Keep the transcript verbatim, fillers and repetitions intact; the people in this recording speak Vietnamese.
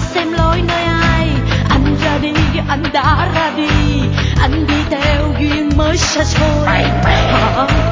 xem lối nơi ai. Anh ra đi, anh đã ra đi, anh đi theo duyên mới xa xôi.